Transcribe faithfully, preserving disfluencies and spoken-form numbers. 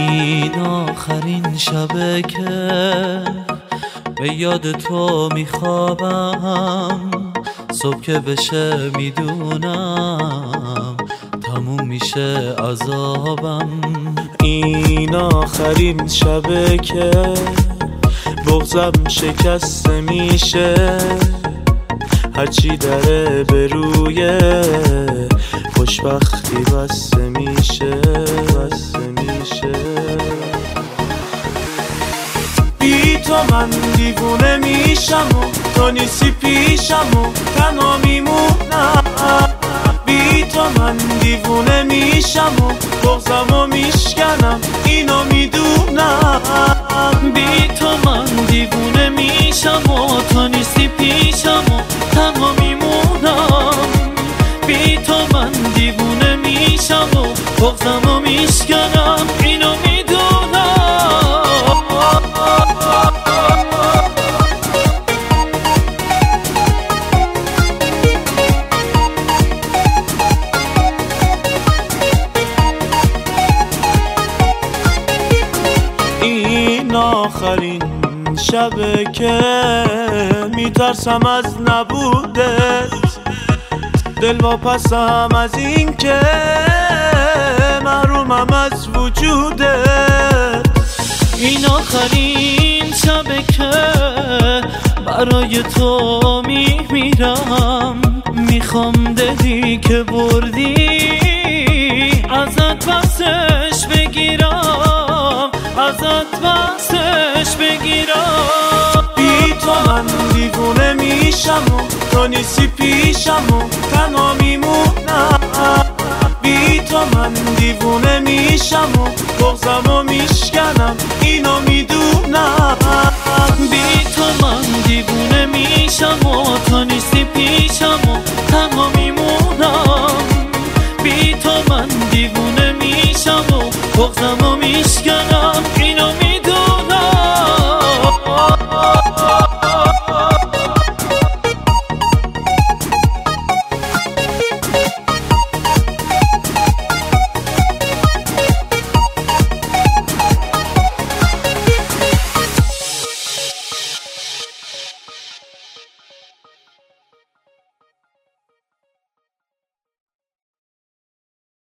این آخرین شبه که به یاد تو میخوابم، صبح که بشه میدونم تموم میشه عذابم. این آخرین شبه که بغضم شکسته میشه، هرچی دره به روی خوشبختی بسته میشه بسته میشه. بی تو من دیوونه میشم و تو نیستی پیشم و تنها میمونم. بی تو من دیوونه میشم و بغضمو میشکنم، اینو میدونم. بی تو من دیوونه میشم و تو نیستی پیشم و تنها میمونم. بی تو من دیوونه میشم و بغضمو میشکنم، اینو میدونم. این آخرین شبه که میترسم از نبودت، دل واپسم از این که محرومم از وجودت. این آخرین شبه که برای تو میمیرم، میخوام دلی که بردی ازت پسش بگیرم، ازت پسش بگیرم. بی تو من دیوونه میشم و تو نیستی پیشم و تنها میمونم. بی تو من دیوونه میشم و بغضمو میشکنم، اینو میدونم. بی تو من دیوونه میشم و تو نیستی پیشم و تنها میمونم. بی تو من دیوونه میشم و بغضمو میشکنم.